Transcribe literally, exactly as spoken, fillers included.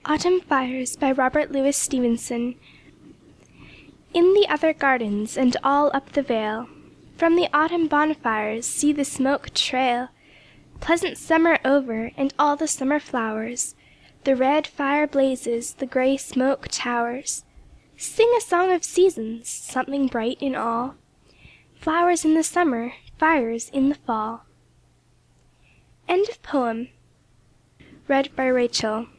AUTUMN FIRES by Robert Louis Stevenson. In the other gardens and all up the vale, from the autumn bonfires see the smoke trail. Pleasant summer over, and all the summer flowers, the red fire blazes, the gray smoke towers. Sing a song of seasons, something bright in all, flowers in the summer, fires in the fall. End of poem. Read by Rachel.